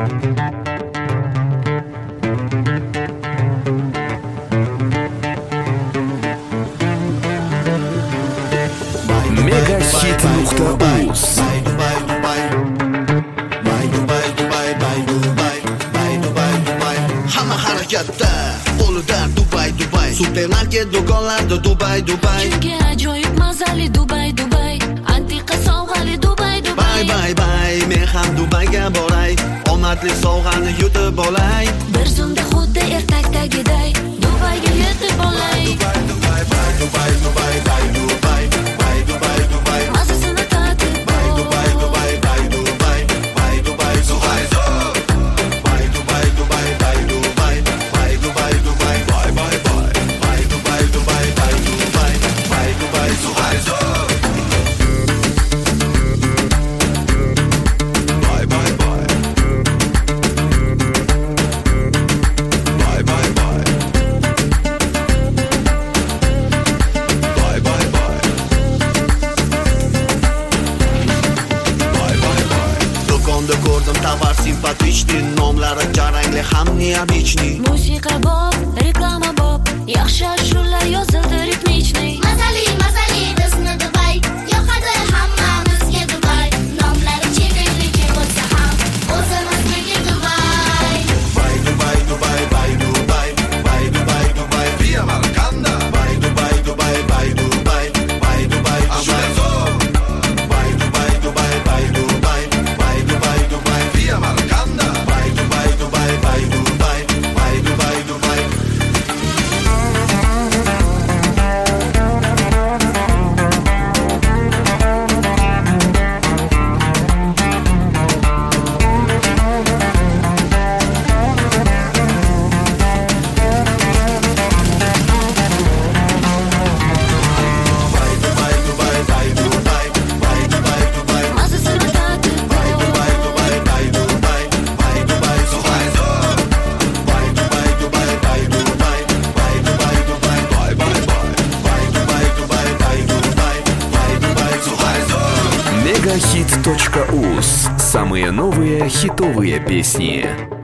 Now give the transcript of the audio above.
Megahit.uz. Hamma harakatda qo'lida Dubay, Dubay. Supermarket do'konlarda Dubay, Dubay. Chunki ajoyib mazali Dubay, Dubay. Antiqa sovg'ali Dubay, Dubay. Bay, bay, men ham Dubayga boray. Omadli sovg'ani yutib olay. Bir zumda xuddi ertakdagiday Dubayga yetib olay. Dubai, Dubai, Dubai, Dubai, Dubai, Dubai, Dubai, Dubai. Mazasini tatib Dubai, Dubai, Dubai, Dubai, Dubai, Dubai, Dubai, Dubai, Dubai, Dubai, Dubai, Dubai, bye, bye, bye. Dubai, Dubai, Dubai, Dubai, Dubai, bye, bye, bye. Bye, bye, bye. Bye, bye, bye. Bye, bye, bye. Do'konda ko'rdim tovar simpatichniy, nomlari jarangli ham neobichniy. musiqa bob, reklama bob, yaxshi ashulalar yozildi ritmichniy. Mazali, mazali bizni Dubay, yoqadi hammamizga Dubay. Nomlari chekligi bo'lsa ham o'zimizniki Dubay. Dubai, Dubai, Dubai, Dubai, Dubai, Dubai, Dubai, via Maracana. Dubai, Dubai, Dubai, Dubai, Dubai, Dubai, Dubai, Dubai, Dubai, Dubai, Dubai, Dubai, via Maracana. Dubai, Dubai, Dubai, Dubai, Dubai, Dubai. Mazasini tatib Megahit.uz. Самые новые хитовые песни.